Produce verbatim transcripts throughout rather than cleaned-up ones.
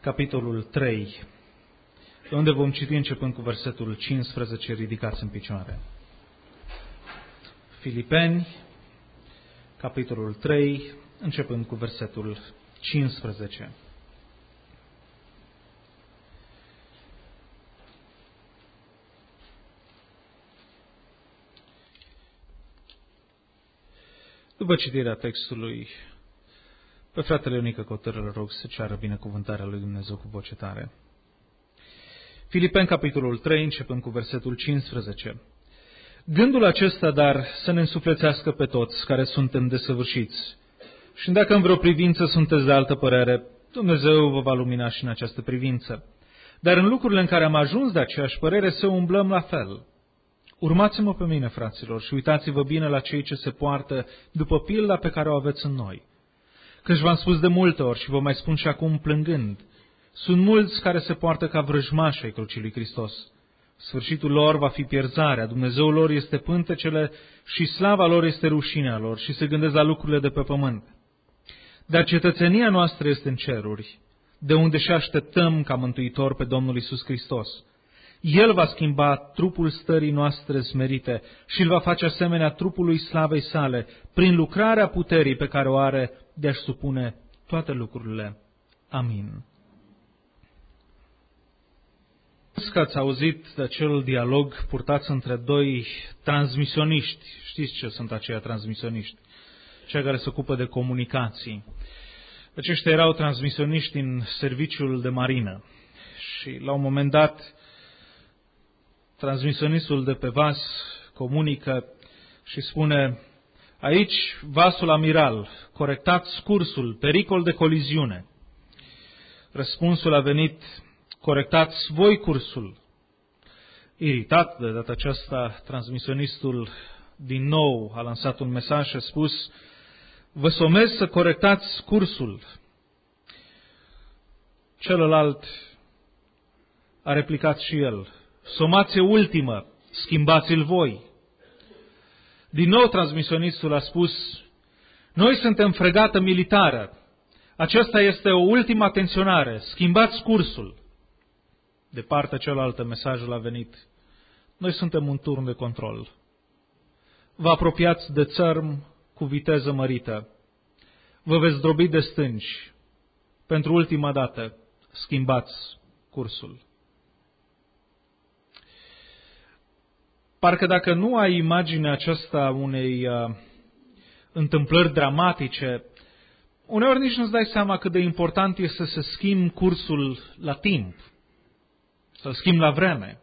capitolul trei, de unde vom citi începând cu versetul cincisprezece, ridicați în picioare. Filipeni, capitolul trei, începând cu versetul cincisprezece. După citirea textului, pe fratele Ionică Cotără îl rog să ceară binecuvântarea lui Dumnezeu cu voce tare. Filipeni, capitolul trei, începând cu versetul cincisprezece. Gândul acesta, dar, să ne însuflețească pe toți care suntem desăvârșiți. Și dacă în vreo privință sunteți de altă părere, Dumnezeu vă va lumina și în această privință. Dar în lucrurile în care am ajuns de aceeași părere, să umblăm la fel. Urmați-mă pe mine, fraților, și uitați-vă bine la cei ce se poartă după pilda pe care o aveți în noi. Căci v-am spus de multe ori și vă mai spun și acum plângând, sunt mulți care se poartă ca vrăjmași ai crucii lui Hristos. Sfârșitul lor va fi pierzarea, Dumnezeul lor este pântecele și slava lor este rușinea lor și se gândesc la lucrurile de pe pământ. Dar cetățenia noastră este în ceruri, de unde și așteptăm ca mântuitor pe Domnul Iisus Hristos. El va schimba trupul stării noastre smerite și îl va face asemenea trupului slavei sale, prin lucrarea puterii pe care o are de a-și supune toate lucrurile. Amin. Că ați auzit de acel dialog purtat între doi transmisioniști. Știți ce sunt aceia transmisioniști? Cei care se ocupă de comunicații. Aceștia erau transmisioniști în serviciul de marină. Și la un moment dat, transmisionistul de pe vas comunică și spune: aici, vasul amiral, corectați cursul, pericol de coliziune. Răspunsul a venit: corectați voi cursul. Iritat de data aceasta, transmisionistul din nou a lansat un mesaj și a spus: vă somez să corectați cursul. Celălalt a replicat și el: somație ultimă, schimbați-l voi. Din nou transmisionistul a spus: noi suntem fregată militară. Aceasta este o ultimă atenționare, schimbați cursul. De partea cealaltă mesajul a venit: noi suntem un turn de control. Vă apropiați de țărm cu viteză mărită. Vă veți drobi de stânci. Pentru ultima dată, schimbați cursul. Parcă dacă nu ai imaginea aceasta unei uh, întâmplări dramatice, uneori nici nu-ți dai seama cât de important este să schimbi cursul la timp, să-l schimbi la vreme.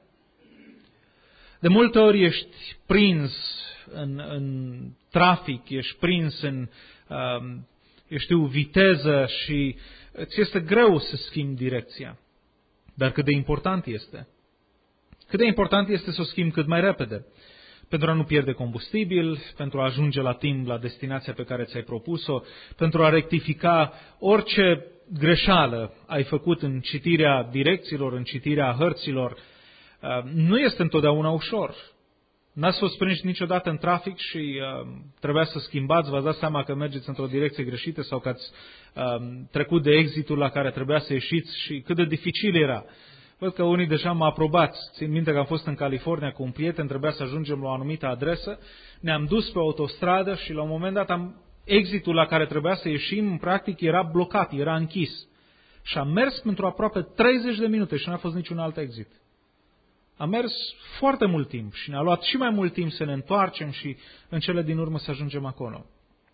De multe ori ești prins în, în trafic, ești prins în, uh, eu știu, viteză și ți este greu să schimbi direcția. Dar cât de important este. Cât de important este să o schimbi cât mai repede, pentru a nu pierde combustibil, pentru a ajunge la timp la destinația pe care ți-ai propus-o, pentru a rectifica orice greșeală ai făcut în citirea direcțiilor, în citirea hărților. Nu este întotdeauna ușor. N-ați fost prinși niciodată în trafic și uh, trebuia să schimbați, v-ați dat seama că mergeți într-o direcție greșită sau că ați uh, trecut de exitul la care trebuia să ieșiți și cât de dificil era. Văd că unii deja mă aprobați. Țin minte că am fost în California cu un prieten, trebuia să ajungem la o anumită adresă, ne-am dus pe autostradă și la un moment dat am, exitul la care trebuia să ieșim, practic, era blocat, era închis. Și am mers pentru aproape treizeci de minute și nu a fost niciun alt exit. Am mers foarte mult timp și ne-a luat și mai mult timp să ne întoarcem și în cele din urmă să ajungem acolo.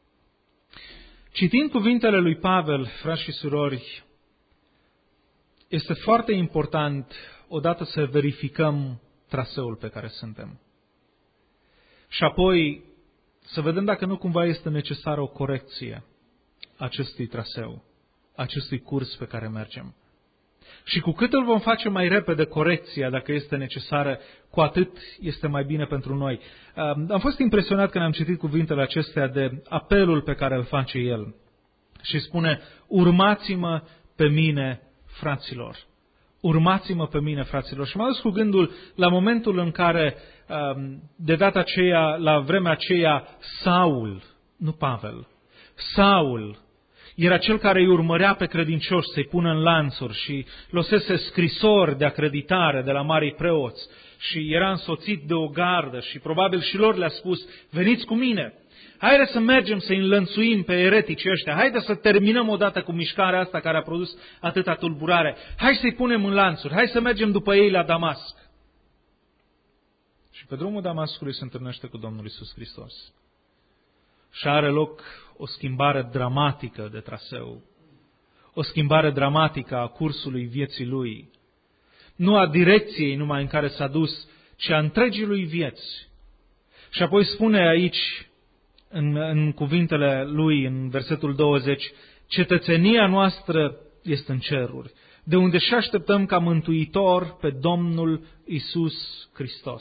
Citind cuvintele lui Pavel, frați și surori, este foarte important odată să verificăm traseul pe care suntem. Și apoi să vedem dacă nu cumva este necesară o corecție acestui traseu, acestui curs pe care mergem. Și cu cât îl vom face mai repede corecția, dacă este necesară, cu atât este mai bine pentru noi. Am fost impresionat când am citit cuvintele acestea de apelul pe care îl face el. Și spune: urmați-mă pe mine, fraților. Urmați-mă pe mine, fraților. Și m-a dus cu gândul la momentul în care, de data aceea, la vremea aceea, Saul, nu Pavel, Saul Era cel care îi urmărea pe credincioși să-i pună în lanțuri și lăsese scrisori de acreditare de la marii preoți și era însoțit de o gardă și probabil și lor le-a spus, veniți cu mine, haide să mergem să-i înlănțuim pe ereticii ăștia, haide să terminăm odată cu mișcarea asta care a produs atâta tulburare, hai să-i punem în lanțuri, hai să mergem după ei la Damasc. Și pe drumul Damascului se întâlnește cu Domnul Iisus Hristos. Și are loc o schimbare dramatică de traseu, o schimbare dramatică a cursului vieții lui, nu a direcției numai în care s-a dus, ci a întregii lui vieți. Și apoi spune aici, în, în cuvintele lui, în versetul douăzeci, cetățenia noastră este în ceruri, de unde și așteptăm ca mântuitor pe Domnul Iisus Hristos.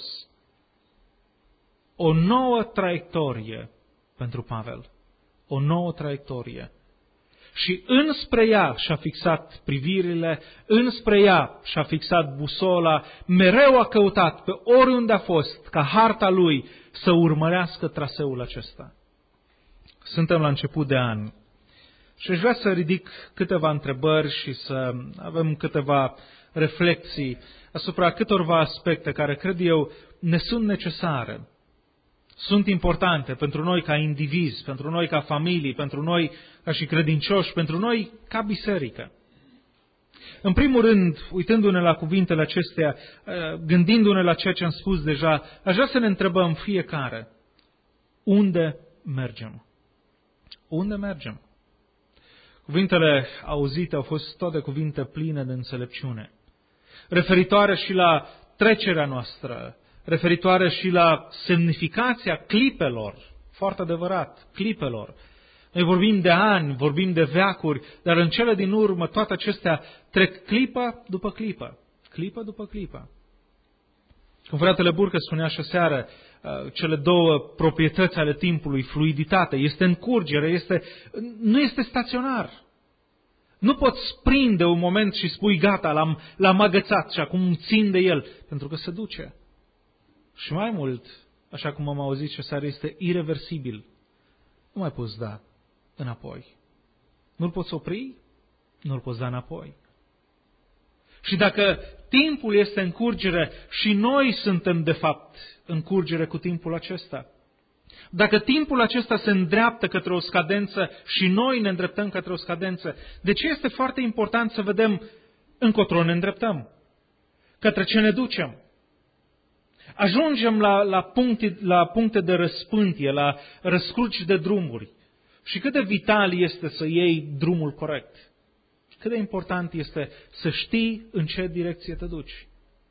O nouă traiectorie pentru Pavel. O nouă traiectorie. Și înspre ea și-a fixat privirile, înspre ea și-a fixat busola, mereu a căutat pe oriunde a fost, ca harta lui, să urmărească traseul acesta. Suntem la început de an și aș vrea să ridic câteva întrebări și să avem câteva reflexii asupra câtorva aspecte care, cred eu, ne sunt necesare. Sunt importante pentru noi ca indivizi, pentru noi ca familii, pentru noi ca și credincioși, pentru noi ca biserică. În primul rând, uitându-ne la cuvintele acestea, gândindu-ne la ceea ce am spus deja, aș vrea să ne întrebăm fiecare, unde mergem? Unde mergem? Cuvintele auzite au fost toate cuvinte pline de înțelepciune, referitoare și la trecerea noastră, referitoare și la semnificația clipelor, foarte adevărat, clipelor. Noi vorbim de ani, vorbim de veacuri, dar în cele din urmă toate acestea trec clipă după clipă, clipă după clipă. Cum fratele Burcă spunea și seară, cele două proprietăți ale timpului, fluiditate, este în curgere, este, nu este staționar. Nu poți prinde un moment și spui gata, l-am, l-am agățat și acum țin de el, pentru că se duce. Și mai mult, așa cum am auzit și seară, este ireversibil. Nu mai poți da înapoi. Nu-l poți opri, nu-l poți da înapoi. Și dacă timpul este în curgere și noi suntem de fapt în curgere cu timpul acesta, dacă timpul acesta se îndreaptă către o scadență și noi ne îndreptăm către o scadență, de ce este foarte important să vedem încotro ne îndreptăm? Către ce ne ducem? Ajungem la, la, puncte, la puncte de răspântie, la răscruci de drumuri. Și cât de vital este să iei drumul corect. Cât de important este să știi în ce direcție te duci.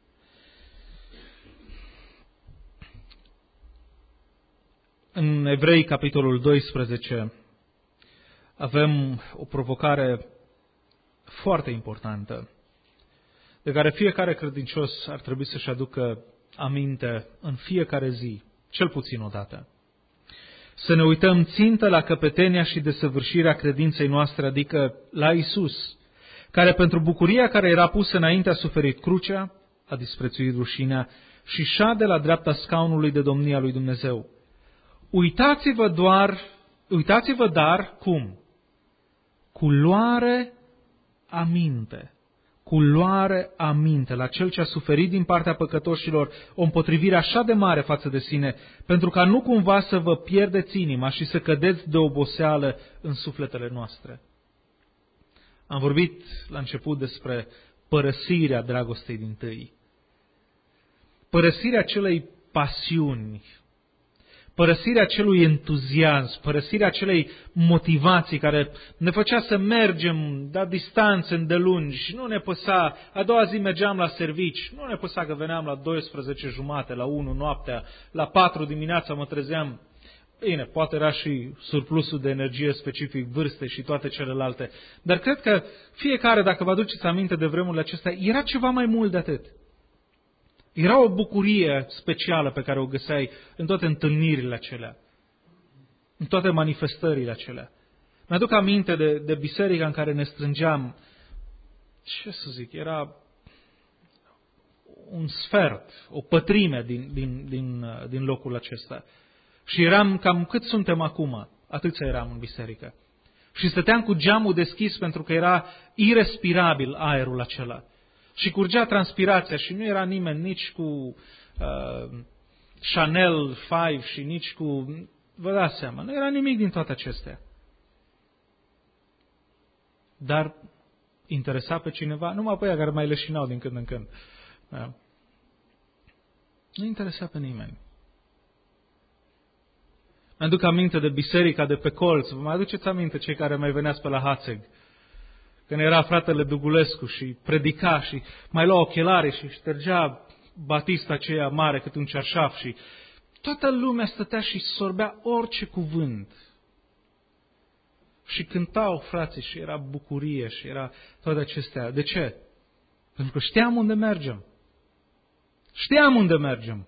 În Evrei, capitolul doisprezece, avem o provocare foarte importantă, de care fiecare credincios ar trebui să-și aducă aminte în fiecare zi, cel puțin o dată. Să ne uităm țintă la căpetenia și desăvârșirea credinței noastre, adică la Iisus, care pentru bucuria care era pusă înainte a suferit crucea, a disprețuit rușinea și șade la dreapta scaunului de domnia lui Dumnezeu. Uitați-vă doar, uitați-vă dar cum? Cu luare aminte. Cu luare aminte la Cel ce a suferit din partea păcătoșilor o împotrivire așa de mare față de sine, pentru ca nu cumva să vă pierdeți inima și să cădeți de oboseală în sufletele noastre. Am vorbit la început despre părăsirea dragostei dintâi, părăsirea acelei pasiuni, părăsirea acelui entuziasm, părăsirea acelei motivații care ne făcea să mergem la distanțe îndelungi și nu ne păsa, a doua zi mergeam la servici, nu ne păsa că veneam la douăsprezece jumate, la unu noaptea, la patru dimineața mă trezeam. Bine, poate era și surplusul de energie specific vârste și toate celelalte, dar cred că fiecare, dacă vă aduceți aminte de vremurile acestea, era ceva mai mult de atât. Era o bucurie specială pe care o găseai în toate întâlnirile acelea, în toate manifestările acelea. Mi-aduc aminte de, de biserica în care ne strângeam, ce să zic, era un sfert, o pătrime din, din, din, din locul acesta. Și eram cam cât suntem acum, atâția eram în biserică. Și stăteam cu geamul deschis pentru că era irespirabil aerul acela. Și curgea transpirația și nu era nimeni nici cu uh, Chanel cinci și nici cu... Vă dați seama, nu era nimic din toate acestea. Dar interesa pe cineva, numai pe aia care mai leșinau din când în când. Da. Nu interesa pe nimeni. Mi-aduc aminte de biserica de pe colț. Vă mai aduceți aminte cei care mai veneați pe la Hațeg? Când era fratele Dugulescu și predica și mai lua ochelare și ștergea batista aceea mare cât un cerșaf și toată lumea stătea și sorbea orice cuvânt. Și cântau frații și era bucurie și era toate acestea. De ce? Pentru că știam unde mergem. Știam unde mergem.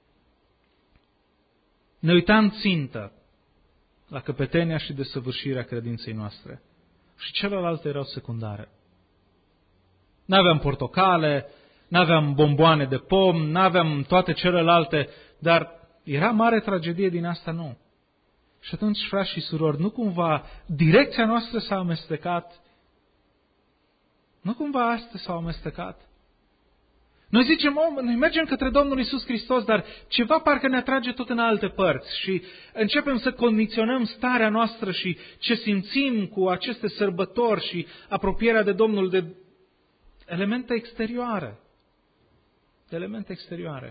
Ne uitam țintă la căpetenia și desăvârșirea credinței noastre. Și celelalte erau secundare. N-aveam portocale, n-aveam bomboane de pom, n-aveam toate celelalte, dar era mare tragedie din asta? Nu. Și atunci, frați și surori, nu cumva direcția noastră s-a amestecat? Nu cumva astea s-au amestecat? Noi zicem, oh, noi mergem către Domnul Iisus Hristos, dar ceva parcă ne atrage tot în alte părți și începem să condiționăm starea noastră și ce simțim cu aceste sărbători și apropierea de Domnul de elemente exterioare. De elemente exterioare.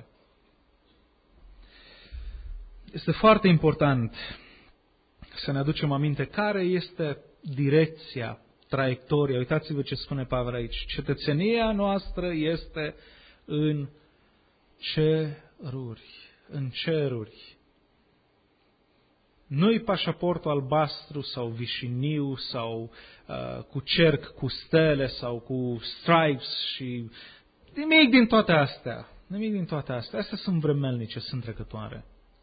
Este foarte important să ne aducem aminte care este direcția, traiectoria. Uitați-vă ce spune Pavel aici. Cetățenia noastră este în ceruri. În ceruri. Nu-i pașaportul albastru sau vișiniu sau uh, cu cerc, cu stele sau cu stripes și nimic din toate astea. Nimic din toate astea. Astea sunt vremelnice, sunt trecătoare.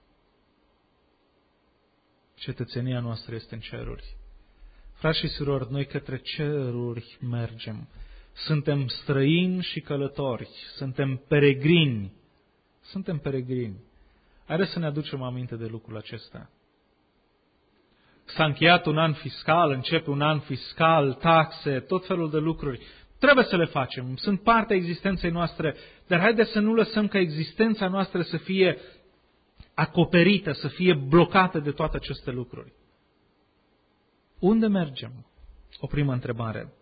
Cetățenia noastră este în ceruri. Frați și surori, noi către ceruri mergem. Suntem străini și călători. Suntem peregrini. Suntem peregrini. Haideți să ne aducem aminte de lucrul acesta. S-a încheiat un an fiscal, începe un an fiscal, taxe, tot felul de lucruri. Trebuie să le facem. Sunt partea existenței noastre, dar haideți să nu lăsăm ca existența noastră să fie acoperită, să fie blocată de toate aceste lucruri. Unde mergem? O primă întrebare.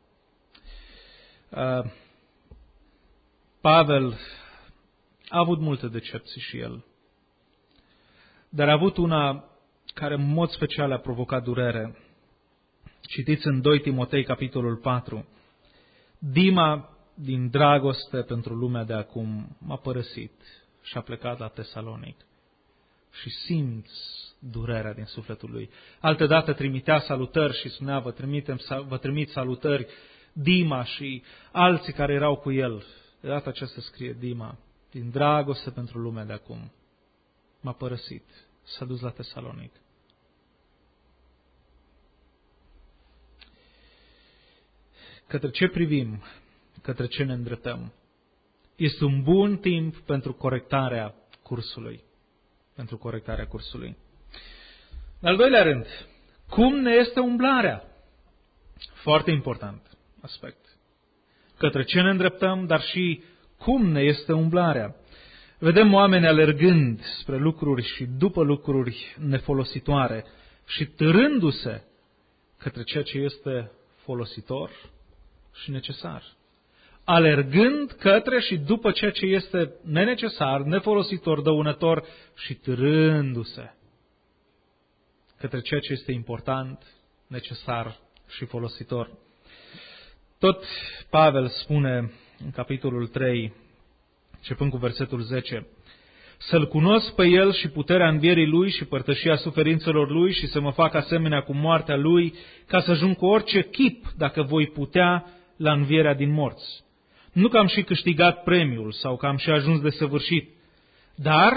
Pavel a avut multe decepții și el, dar a avut una care în mod special a provocat durere. Citiți în doi Timotei, capitolul patru. Dima, din dragoste pentru lumea de acum, m-a părăsit și a plecat la Tesalonic. Și simți durerea din sufletul lui. Altădată trimitea salutări și spunea, vă, trimitem, vă trimit salutări Dima și alții care erau cu el. De data aceasta scrie Dima, din dragoste pentru lumea de acum, m-a părăsit, s-a dus la Tesalonic. Către ce privim? Către ce ne îndreptăm? Este un bun timp pentru corectarea cursului. Pentru corectarea cursului. În al doilea rând, cum ne este umblarea? Foarte important aspect. Către ce ne îndreptăm, dar și cum ne este umblarea. Vedem oameni alergând spre lucruri și după lucruri nefolositoare și târându-se către ceea ce este folositor și necesar. Alergând către și după ceea ce este nenecesar, nefolositor, dăunător și târându-se către ceea ce este important, necesar și folositor. Tot Pavel spune în capitolul trei, începând cu versetul zece, să-L cunosc pe El și puterea învierii Lui și părtășia suferințelor Lui și să mă fac asemenea cu moartea Lui, ca să ajung cu orice chip, dacă voi putea, la învierea din morți. Nu că am și câștigat premiul sau că am și ajuns de săvârșit, dar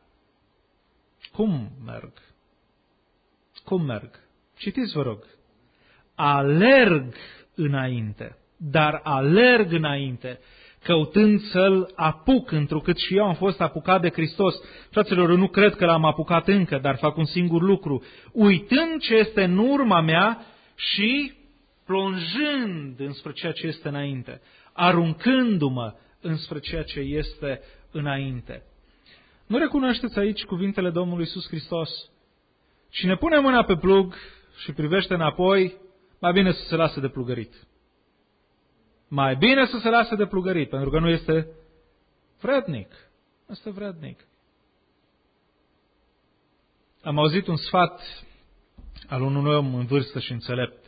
cum merg? Cum merg? Citiți, vă rog. Alerg înainte, dar alerg înainte, căutând să-L apuc, întrucât și eu am fost apucat de Hristos. Fraților, eu nu cred că L-am apucat încă, dar fac un singur lucru. Uitând ce este în urma mea și plonjând înspre ceea ce este înainte, aruncându-mă înspre ceea ce este înainte. Nu recunoașteți aici cuvintele Domnului Iisus Hristos? Cine pune mâna pe plug și privește înapoi, mai bine să se lase de plugărit. Mai bine să se lase de plugărit, pentru că nu este vrednic. Nu este vrednic. Am auzit un sfat al unui om în vârstă și înțelept,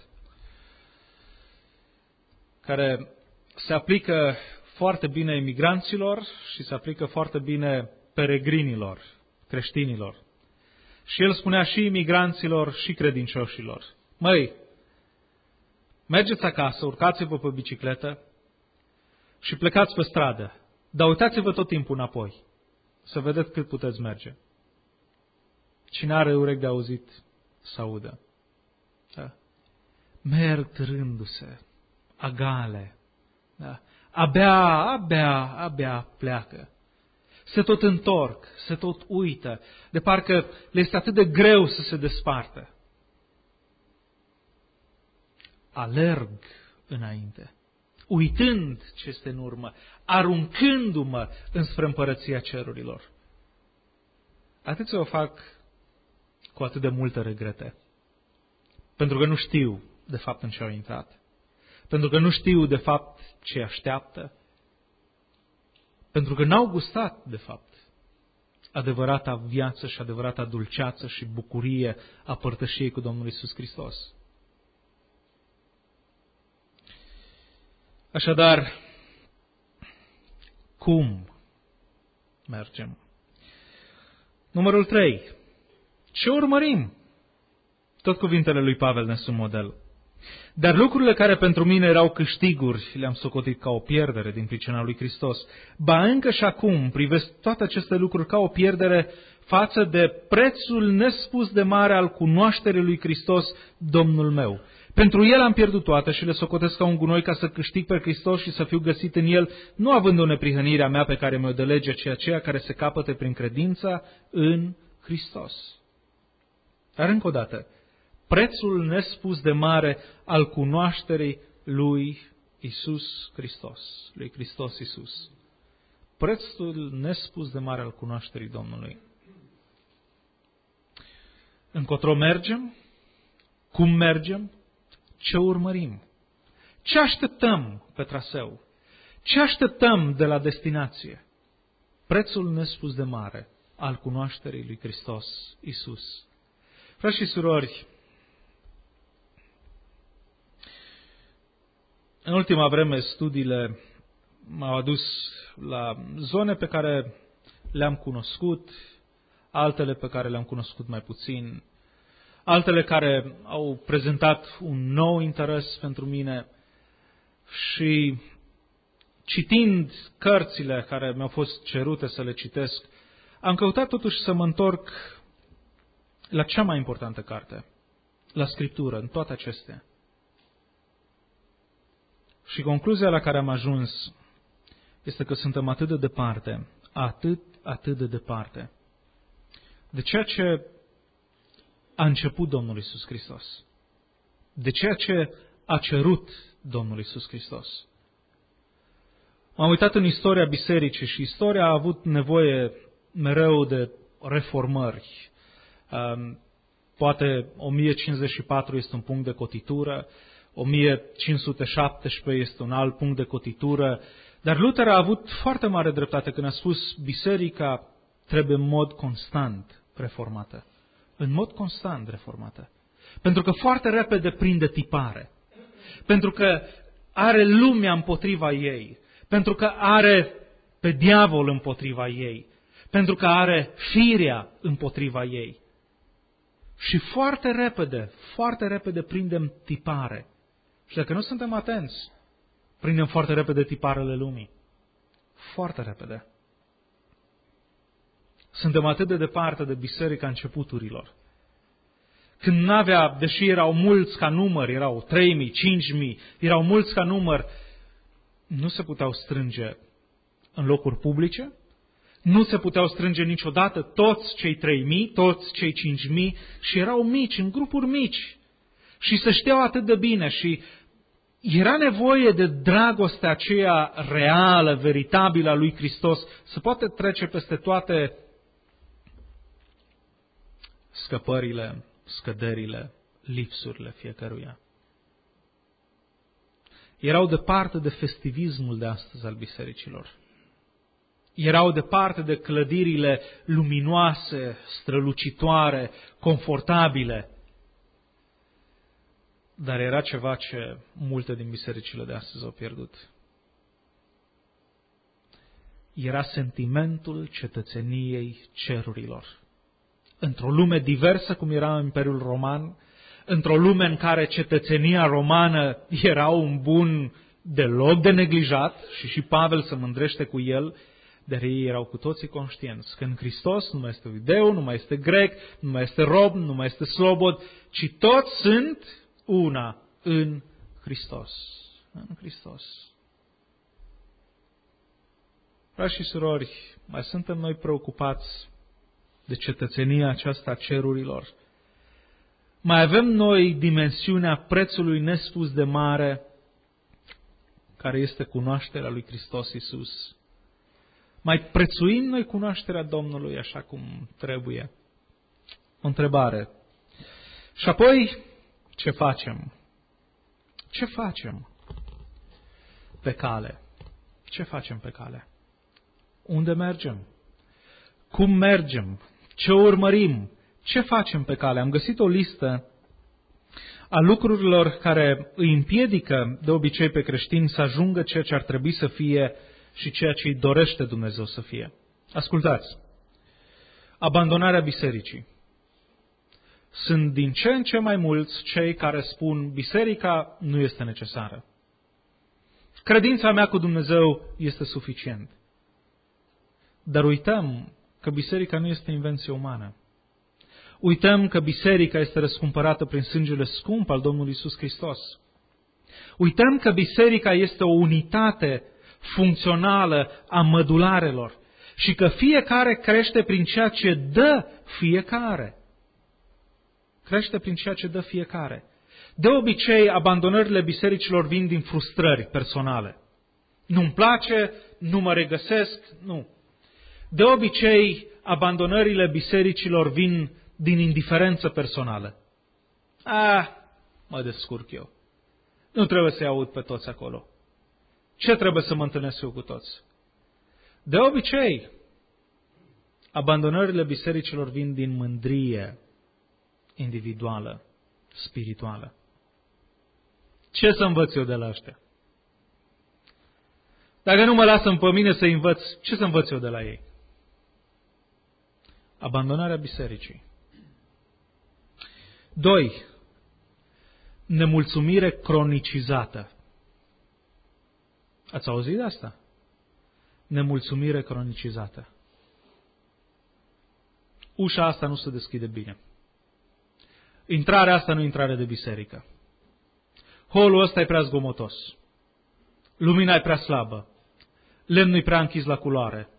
care se aplică foarte bine imigranților și se aplică foarte bine peregrinilor, creștinilor. Și el spunea și imigranților și credincioșilor: măi, mergeți acasă, urcați-vă pe bicicletă și plecați pe stradă, dar uitați-vă tot timpul înapoi, să vedeți cât puteți merge. Cine are urechi de auzit, să audă. Da. Merg târându-se, agale, da. abia, abia, abia pleacă. Se tot întorc, se tot uită, de parcă le este atât de greu să se despartă. Alerg înainte, uitând ce este în urmă, aruncându-mă înspre împărăția cerurilor. Atâția o fac cu atât de multe regrete, pentru că nu știu de fapt în ce au intrat, pentru că nu știu de fapt ce așteaptă, pentru că n-au gustat de fapt adevărata viață și adevărata dulceață și bucurie a părtășiei cu Domnul Iisus Hristos. Așadar, cum mergem? Numărul trei. Ce urmărim? Tot cuvintele lui Pavel ne sunt model. Dar lucrurile care pentru mine erau câștiguri, le-am socotit ca o pierdere din pricina lui Hristos. Ba încă și acum privesc toate aceste lucruri ca o pierdere față de prețul nespus de mare al cunoașterii lui Hristos, Domnul meu. Pentru El am pierdut toate și le socotesc ca un gunoi ca să câștig pe Hristos și să fiu găsit în El, nu având o neprihănirea mea pe care mi-o dă legea, ci aceea care se capătă prin credința în Hristos. Dar încă o dată, prețul nespus de mare al cunoașterii lui Iisus Hristos, lui Hristos Iisus. Prețul nespus de mare al cunoașterii Domnului. Încotro mergem? Cum mergem? Ce urmărim? Ce așteptăm pe traseu? Ce așteptăm de la destinație? Prețul nespus de mare al cunoașterii lui Hristos Iisus. Frați și surori, în ultima vreme studiile m-au adus la zone pe care le-am cunoscut, altele pe care le-am cunoscut mai puțin, altele care au prezentat un nou interes pentru mine și citind cărțile care mi-au fost cerute să le citesc, am căutat totuși să mă întorc la cea mai importantă carte, la Scriptură, în toate acestea. Și concluzia la care am ajuns este că suntem atât de departe, atât, atât de departe de ceea ce a început Domnul Iisus Hristos, de ceea ce a cerut Domnul Iisus Hristos. M-am uitat în istoria bisericii și istoria a avut nevoie mereu de reformări. Poate o mie cincizeci și patru este un punct de cotitură, o mie cinci sute șaptesprezece este un alt punct de cotitură, dar Luther a avut foarte mare dreptate când a spus biserica trebuie în mod constant reformată. În mod constant reformată. Pentru că foarte repede prinde tipare. Pentru că are lumea împotriva ei. Pentru că are pe diavol împotriva ei. Pentru că are firea împotriva ei. Și foarte repede, foarte repede prindem tipare. Și dacă nu suntem atenți, prindem foarte repede tiparele lumii. Foarte repede. Suntem atât de departe de biserica începuturilor. Când n-avea, deși erau mulți ca număr, erau trei mii, cinci mii, erau mulți ca număr, nu se puteau strânge în locuri publice, nu se puteau strânge niciodată toți cei trei mii, toți cei cinci mii și erau mici, în grupuri mici. și se știau atât de bine și era nevoie de dragostea aceea reală, veritabilă a lui Hristos să poate trece peste toate scăpările, scăderile, lipsurile fiecăruia. Erau departe de festivismul de astăzi al bisericilor. Erau departe de clădirile luminoase, strălucitoare, confortabile. Dar era ceva ce multe din bisericile de astăzi au pierdut. Era sentimentul cetățeniei cerurilor. Într-o lume diversă cum era Imperiul Roman, într-o lume în care cetățenia romană era un bun deloc de neglijat și și Pavel se mândrește cu el, dar ei erau cu toții conștienți că în Hristos nu mai este iudeu, nu mai este grec, nu mai este rob, nu mai este slobod, ci toți sunt una în Hristos. În Hristos. Frați și surori, mai suntem noi preocupați de cetățenia aceasta a cerurilor? Mai avem noi dimensiunea prețului nespus de mare, care este cunoașterea lui Hristos Iisus? Mai prețuim noi cunoașterea Domnului așa cum trebuie? O întrebare. Și apoi, ce facem? Ce facem pe cale? Ce facem pe cale? Unde mergem? Cum mergem? Ce urmărim? Ce facem pe cale? Am găsit o listă a lucrurilor care îi împiedică de obicei pe creștini să ajungă ceea ce ar trebui să fie și ceea ce îi dorește Dumnezeu să fie. Ascultați! Abandonarea bisericii. Sunt din ce în ce mai mulți cei care spun biserica nu este necesară. Credința mea cu Dumnezeu este suficient. Dar uităm că biserica nu este invenție umană. Uităm că biserica este răscumpărată prin sângele scump al Domnului Iisus Hristos. Uităm că biserica este o unitate funcțională a mădularelor și că fiecare crește prin ceea ce dă fiecare. Crește prin ceea ce dă fiecare. De obicei, abandonările bisericilor vin din frustrări personale. Nu-mi place, nu mă regăsesc, nu. De obicei, abandonările bisericilor vin din indiferență personală. Ah, mă descurc eu. Nu trebuie să-i aud pe toți acolo. Ce trebuie să mă întâlnesc eu cu toți? De obicei, abandonările bisericilor vin din mândrie individuală, spirituală. Ce să învăț eu de la ăștia? Dacă nu mă lasă pe mine să învăț, ce să învăț eu de la ei? Abandonarea bisericii. Doi. Nemulțumire cronicizată. Ați auzit de asta? Nemulțumire cronicizată. Ușa asta nu se deschide bine. Intrarea asta nu e intrare de biserică. Holul ăsta e prea zgomotos. Lumina e prea slabă. Lemnul e prea închis la culoare.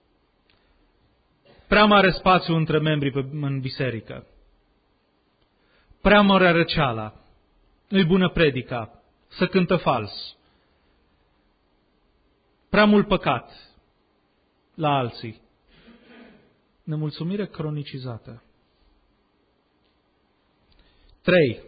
Prea mare spațiu între membrii în biserică. Prea mare răceala. Nu-i bună predica. Se cântă fals. Prea mult păcat la alții. Nemulțumire cronicizată. Trei.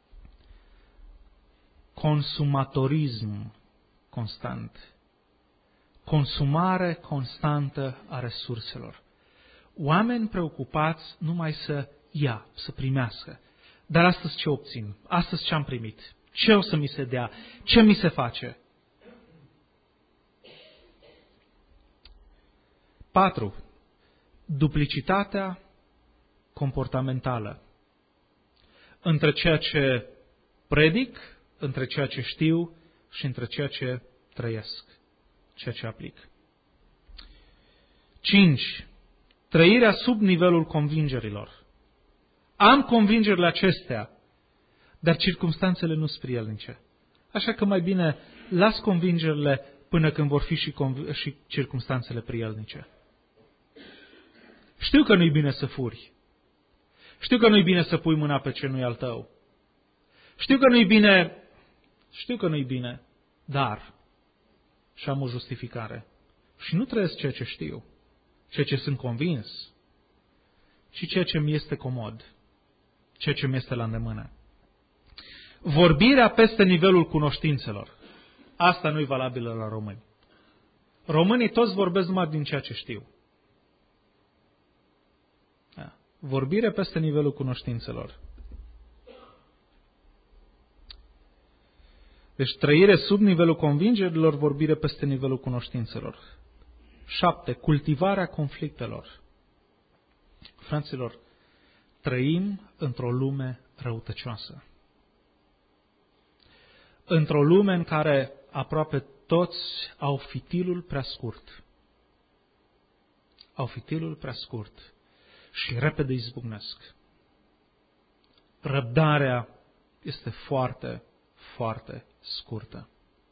Consumatorism constant. Consumare constantă a resurselor. Oameni preocupați numai să ia, să primească. Dar astăzi ce obțin? Astăzi ce am primit? Ce o să mi se dea? Ce mi se face? Patru. Duplicitatea comportamentală. Între ceea ce predic, între ceea ce știu și între ceea ce trăiesc, ceea ce aplic. Cinci. Trăirea sub nivelul convingerilor. Am convingerile acestea, dar circumstanțele nu sunt prielnice. Așa că mai bine las convingerile până când vor fi și, conv- și circumstanțele prielnice. Știu că nu-i bine să furi. Știu că nu-i bine să pui mâna pe ce nu-i al tău. Știu că nu-i bine, știu că nu-i bine, dar și am o justificare. Și nu trăiesc ceea ce știu, ceea ce sunt convins, ci ceea ce mi este comod, ceea ce mi este la îndemână. Vorbirea peste nivelul cunoștințelor. Asta nu e valabilă la români. Românii toți vorbesc numai din ceea ce știu. Da. Vorbire peste nivelul cunoștințelor. Deci trăire sub nivelul convingerilor, vorbire peste nivelul cunoștințelor. Șapte. Cultivarea conflictelor. Fraților, trăim într-o lume răutăcioasă. Într-o lume în care aproape toți au fitilul prea scurt. Au fitilul prea scurt și repede izbucnesc. Răbdarea este foarte, foarte scurtă.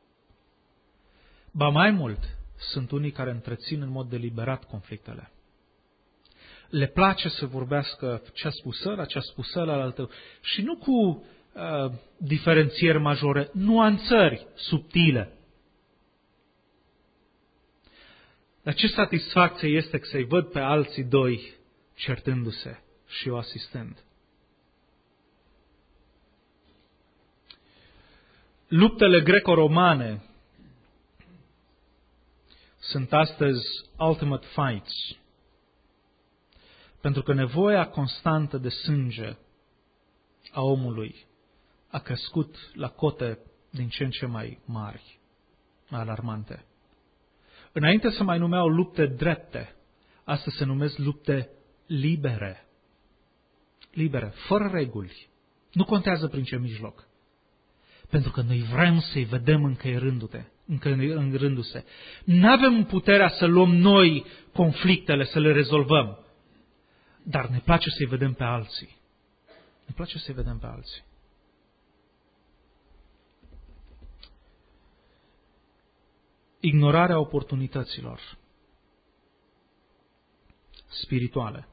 Ba mai mult, sunt unii care întrețin în mod deliberat conflictele. Le place să vorbească ce a spus ăla, ce a spus ăla altă, și nu cu uh, diferențieri majore, nuanțări subtile. Dar ce satisfacție este că să-i văd pe alții doi certându-se și eu asistând. Luptele greco-romane sunt astăzi ultimate fights, pentru că nevoia constantă de sânge a omului a crescut la cote din ce în ce mai mari, mai alarmante. Înainte să mai numeau lupte drepte, astăzi se numesc lupte libere. Libere, fără reguli. Nu contează prin ce mijloc. Pentru că noi vrem să-i vedem încăierându-te, încăierându-se. N-avem puterea să luăm noi conflictele, să le rezolvăm. Dar ne place să-i vedem pe alții. Ne place să-i vedem pe alții. Ignorarea oportunităților spirituale.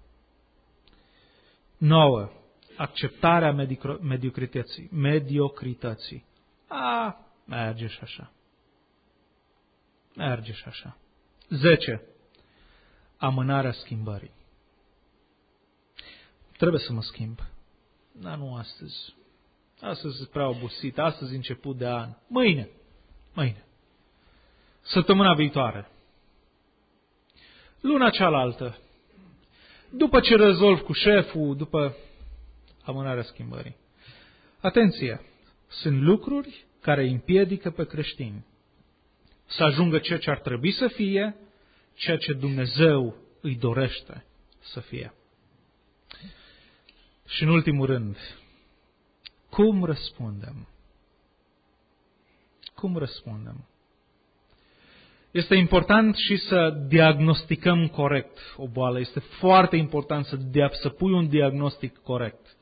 Nouă. Acceptarea mediocrității. Mediocrității. A, merge și așa. Merge și așa. Zece. Amânarea schimbării. Trebuie să mă schimb. Dar nu astăzi. Astăzi sunt prea obosit. Astăzi început de an. Mâine. Mâine. Săptămâna viitoare. Luna cealaltă. După ce rezolv cu șeful, după amânarea schimbării. Atenție! Sunt lucruri care împiedică pe creștini să ajungă ceea ce ar trebui să fie, ceea ce Dumnezeu îi dorește să fie. Și în ultimul rând, cum răspundem? Cum răspundem? Este important și să diagnosticăm corect o boală. Este foarte important să, dia- să pui un diagnostic corect.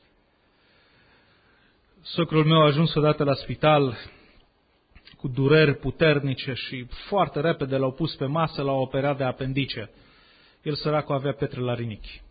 Socrul meu a ajuns odată la spital cu dureri puternice și foarte repede l-au pus pe masă, l-au operat de apendice. El, săracul, avea pietre la rinichi.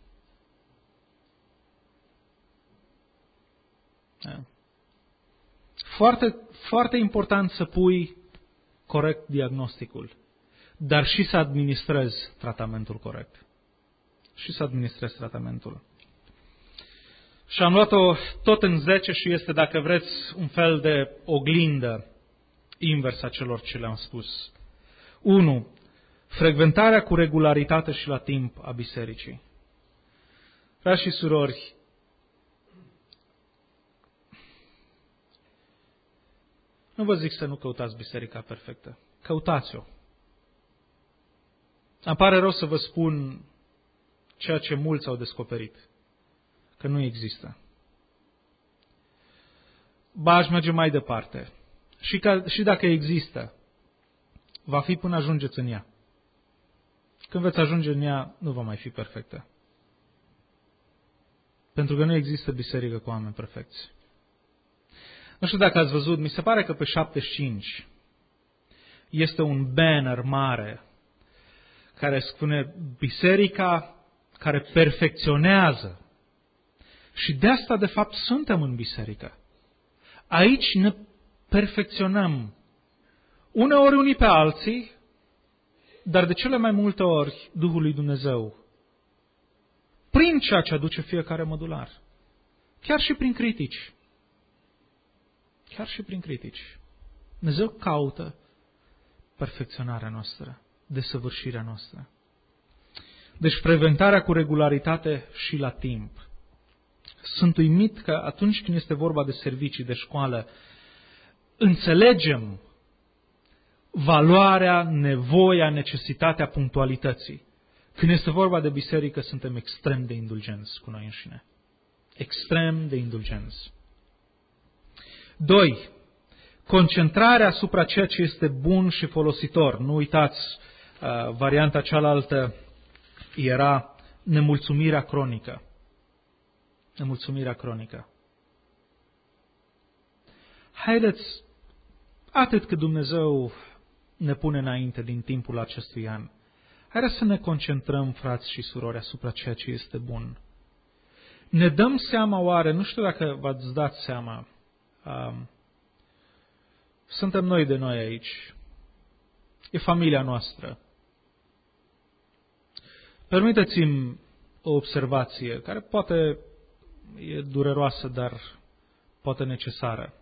Foarte, foarte important să pui corect diagnosticul, dar și să administrezi tratamentul corect. Și să administrezi tratamentul. Și am luat-o tot în zece și este, dacă vreți, un fel de oglindă invers a celor ce le-am spus. unu. Frecventarea cu regularitate și la timp a bisericii. Frați și surori, nu vă zic să nu căutați biserica perfectă. Căutați-o. Îmi pare rău să vă spun ceea ce mulți au descoperit. Că nu există. Ba, aș merge mai departe. Și, ca, și dacă există, va fi până ajungeți în ea. Când veți ajunge în ea, nu va mai fi perfectă. Pentru că nu există biserică cu oameni perfecți. Nu știu dacă ați văzut, mi se pare că pe șaptezeci și cinci este un banner mare care spune biserica care perfecționează. Și de asta, de fapt, suntem în biserică. Aici ne perfecționăm. Uneori unii pe alții, dar de cele mai multe ori Duhul lui Dumnezeu. Prin ceea ce aduce fiecare modular. Chiar și prin critici. Chiar și prin critici. Dumnezeu caută perfecționarea noastră, desăvârșirea noastră. Deci preventarea cu regularitate și la timp. Sunt uimit că atunci când este vorba de servicii, de școală, înțelegem valoarea, nevoia, necesitatea punctualității. Când este vorba de biserică, suntem extrem de indulgenți cu noi înșine. Extrem de indulgenți. Doi. Concentrarea asupra ceea ce este bun și folositor. Nu uitați, uh, varianta cealaltă era nemulțumirea cronică. Nemulțumirea cronică. Haideți, atât cât Dumnezeu ne pune înainte din timpul acestui an, haideți să ne concentrăm, frați și surori, asupra ceea ce este bun. Ne dăm seama oare, nu știu dacă v-ați dat seama, um, suntem noi de noi aici, e familia noastră. Permiteți-mi o observație, care poate e dureroasă, dar poate necesară.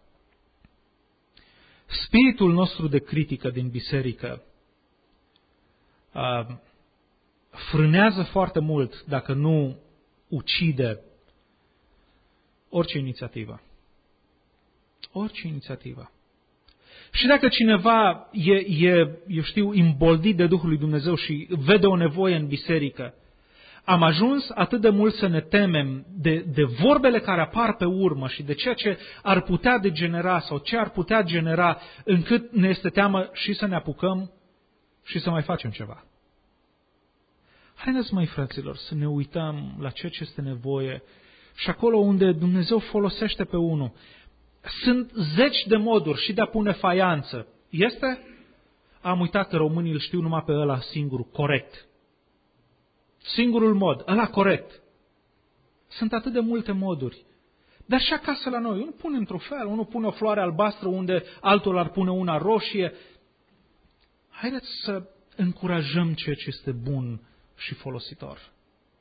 Spiritul nostru de critică din biserică uh, frânează foarte mult, dacă nu ucide, orice inițiativă. Orice inițiativă. Și dacă cineva e, e, eu știu, imboldit de Duhul lui Dumnezeu și vede o nevoie în biserică, am ajuns atât de mult să ne temem de, de vorbele care apar pe urmă și de ceea ce ar putea degenera sau ce ar putea genera, încât ne este teamă și să ne apucăm și să mai facem ceva. Haideți, măi, fraților, să ne uităm la ceea ce este nevoie și acolo unde Dumnezeu folosește pe unul. Sunt zeci de moduri și de a pune faianță. Este? Am uitat că românii îl știu numai pe ăla singur, corect. Singurul mod, ăla corect. Sunt atât de multe moduri. Dar și acasă la noi, unul pune într-un fel, unul pune o floare albastră unde altul ar pune una roșie. Haideți să încurajăm ceea ce este bun și folositor.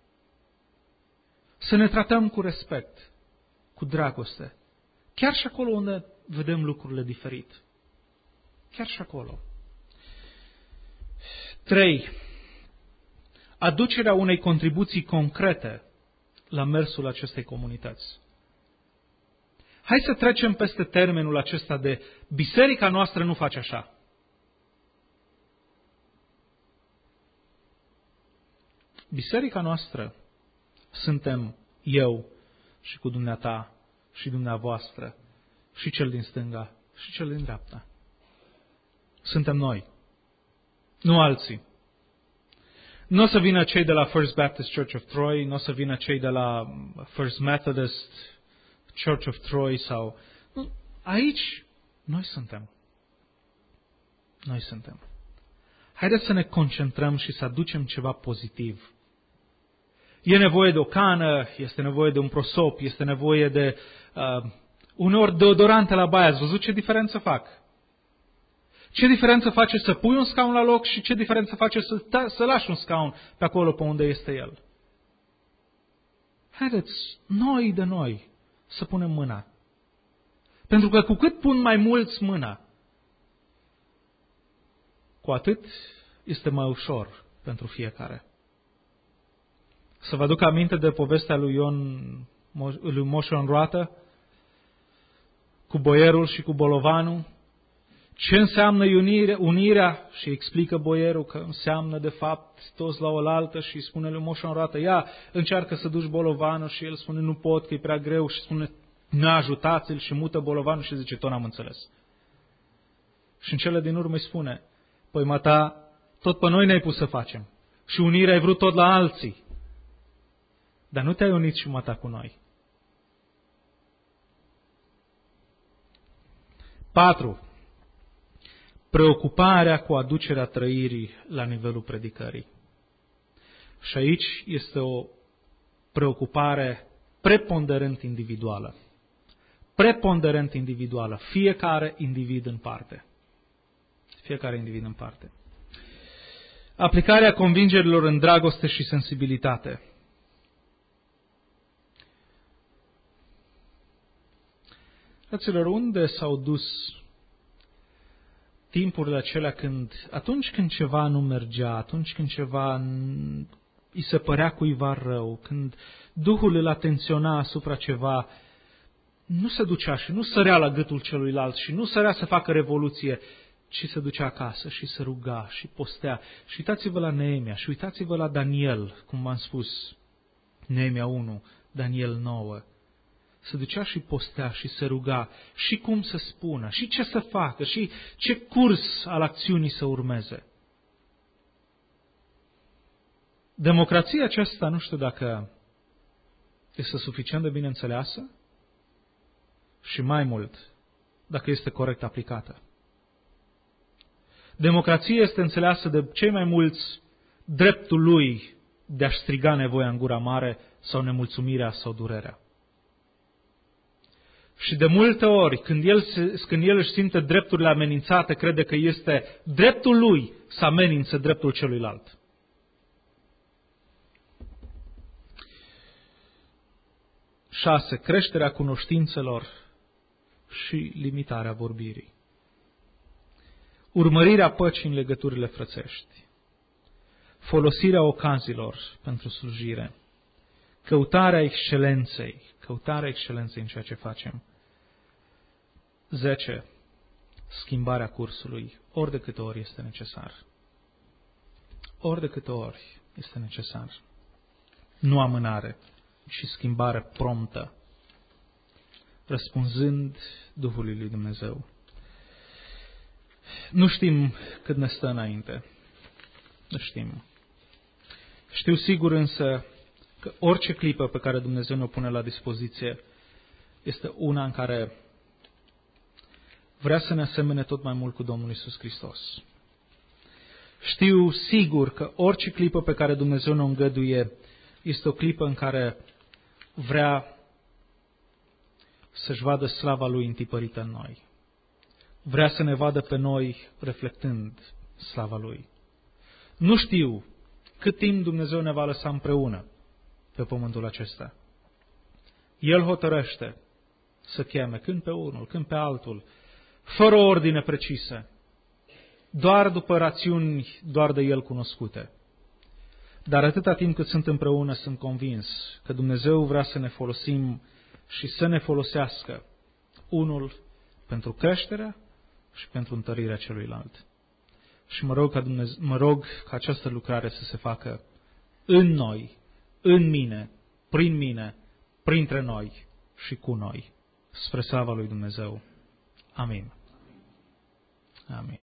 Să ne tratăm cu respect, cu dragoste. Chiar și acolo unde vedem lucrurile diferit. Chiar și acolo. Trei. Aducerea unei contribuții concrete la mersul acestei comunități. Hai să trecem peste termenul acesta de biserica noastră nu face așa. Biserica noastră suntem eu și cu dumneata și dumneavoastră și cel din stânga și cel din dreapta. Suntem noi, nu alții. Nu o să vină cei de la First Baptist Church of Troy, nu o să vină cei de la First Methodist Church of Troy sau... Aici noi suntem. Noi suntem. Haideți să ne concentrăm și să aducem ceva pozitiv. E nevoie de o cană, este nevoie de un prosop, este nevoie de uh, uneori deodorante la baie. Ați văzut ce diferență fac? Ce diferență face să pui un scaun la loc și ce diferență face să, ta, să lași un scaun pe acolo pe unde este el? Haideți, noi de noi, să punem mâna. Pentru că cu cât pun mai mulți mâna, cu atât este mai ușor pentru fiecare. Să vă aduc aminte de povestea lui Ion, lui Moșe în roată, cu boierul și cu bolovanul. Ce înseamnă unirea, unirea? Și explică boierul că înseamnă de fapt toți la oaltă și spune lui Moșe în roată, ia, încearcă să duci bolovanul și el spune nu pot, că e prea greu și spune ne ajutați-l și mută bolovanul și zice tot n-am înțeles. Și în cele din urmă îi spune, păi mata, tot pe noi ne-ai pus să facem și unirea ai vrut tot la alții. Dar nu te-ai unit și mata cu noi. Patru. Preocuparea cu aducerea trăirii la nivelul predicării. Și aici este o preocupare preponderent individuală. preponderent individuală, fiecare individ în parte. Fiecare individ în parte. Aplicarea convingerilor în dragoste și sensibilitate. Fraților, unde s-au dus timpurile acelea când, atunci când ceva nu mergea, atunci când ceva îi se părea cuiva rău, când Duhul îl atenționa asupra ceva, nu se ducea și nu sărea la gâtul celuilalt și nu sărea să facă revoluție, ci se ducea acasă și se ruga și postea. Și uitați-vă la Neemia și uitați-vă la Daniel, cum v-am spus, Neemia unu, Daniel nouă. Se ducea și postea și se ruga și cum să spună, și ce să facă, și ce curs al acțiunii să urmeze. Democrația aceasta, nu știu dacă este suficient de bine înțeleasă și mai mult, dacă este corect aplicată. Democrația este înțeleasă de cei mai mulți dreptul lui de a-și striga nevoia în gura mare sau nemulțumirea sau durerea. Și de multe ori, când el, când el își simte drepturile amenințate, crede că este dreptul lui să amenințe dreptul celuilalt. șase. Creșterea cunoștințelor și limitarea vorbirii. Urmărirea păcii în legăturile frățești. Folosirea ocazilor pentru slujire. Căutarea excelenței. Căutarea excelenței în ceea ce facem. zece. Schimbarea cursului. Ori de câte ori este necesar. Ori de câte ori este necesar. Nu amânare, ci schimbare promptă. Răspunzând Duhului lui Dumnezeu. Nu știm cât ne stă înainte. Nu știm. Știu sigur însă că orice clipă pe care Dumnezeu ne-o pune la dispoziție este una în care vrea să ne asemene tot mai mult cu Domnul Iisus Hristos. Știu sigur că orice clipă pe care Dumnezeu ne-o îngăduie este o clipă în care vrea să-și vadă slava Lui întipărită în noi. Vrea să ne vadă pe noi reflectând slava Lui. Nu știu cât timp Dumnezeu ne va lăsa împreună pe pământul acesta. El hotărăște să cheme când pe unul, când pe altul, fără o ordine precisă, doar după rațiuni doar de El cunoscute. Dar atâta timp cât sunt împreună, sunt convins că Dumnezeu vrea să ne folosim și să ne folosească unul pentru creșterea și pentru întărirea celuilalt. Și mă rog ca, Dumnezeu, mă rog ca această lucrare să se facă în noi, în mine, prin mine, printre noi și cu noi, spre slava lui Dumnezeu. Amin. Amin.